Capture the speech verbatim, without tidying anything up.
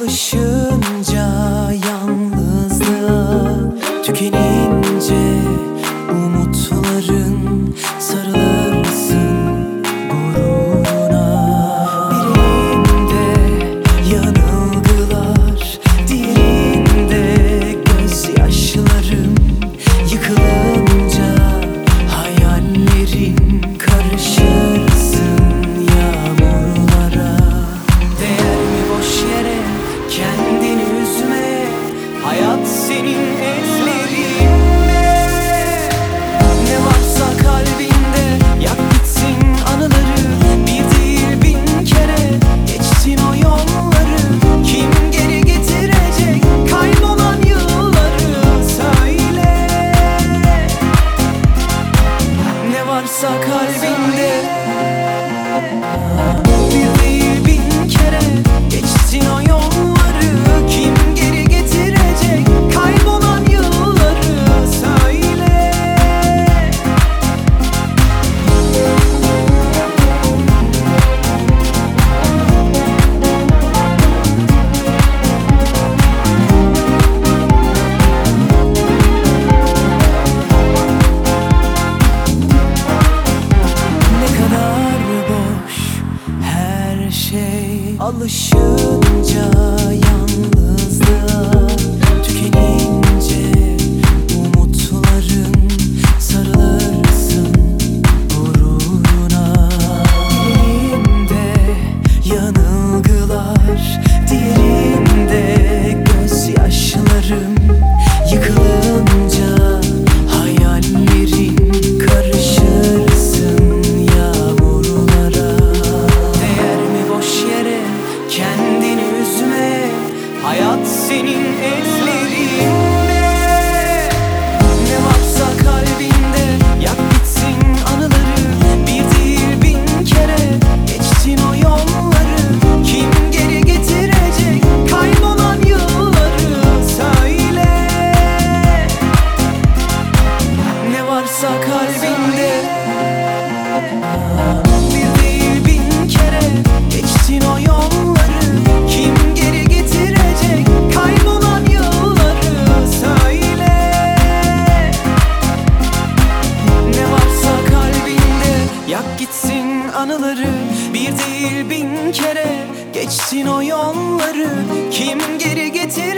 Alışınca yalnızlığa, tükenince umutların, sarılırsın gururuna. Birinde yanılgılar, diğerinde gözyaşlarım. Yıkılınca hayallerin, karışırsın yağmurlara. Değer mi boş yere kendini üzme, hayat senin ellerinde. Ne varsa kalbinde yak gitsin anıları. Bir değil bin kere geçtin o yolları. Kim geri getirecek kaybolan yılları? Söyle. Ne varsa kalbinde, bir değil bin kere geçtin o yolları. Kim geri getirecek kaybolan yılları? Söyle. Ne kadar boş her şey. Alışınca yalnızlığa, tükenince umutların, sarılırsın gururuna. Birinde yanılgılar, diğerinde gözyaşlarım. Yıkılınca hayallerin, karışırsın yağmurlara. Değer mi boş yere kendini üzme, hayat senin ellerinde. Ne varsa kalbinde yak gitsin anıları. Bir değil bin kere geçtin o yolları. Kim geri getirecek kaybolan yılları? Söyle. Ne varsa kalbinde, bir değil bin kere geçtin o yolları. Kim geri getirecek kaybolan yılları? Söyle. Ne varsa kalbinde yak gitsin anıları. Bir değil bin kere geçtin o yolları. Kim geri getirecek